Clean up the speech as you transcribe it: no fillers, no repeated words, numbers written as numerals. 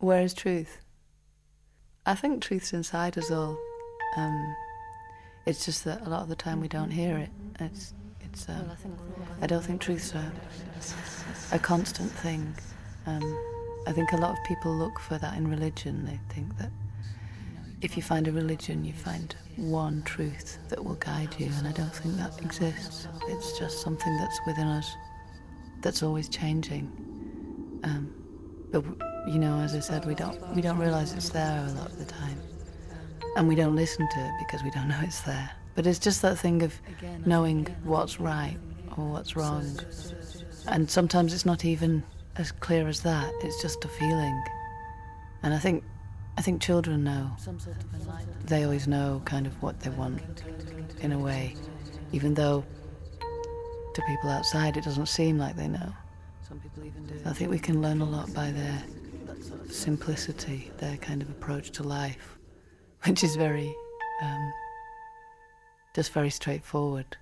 Where is truth? I think truth's inside us all. It's just that a lot of the time we don't hear it. I don't think truth's a constant thing. I think a lot of people look for that in religion. They think that if you find a religion, you find one truth that will guide you, and I don't think that exists. It's just something that's within us that's always changing. But you know, as I said, we don't realise it's there a lot of the time, and we don't listen to it because we don't know it's there. But it's just that thing of knowing what's right or what's wrong, and sometimes it's not even as clear as that. It's just a feeling, and I think children know. They always know kind of what they want, in a way, even though to people outside it doesn't seem like they know. I think we can learn a lot by their simplicity, their kind of approach to life, which is very, just very straightforward.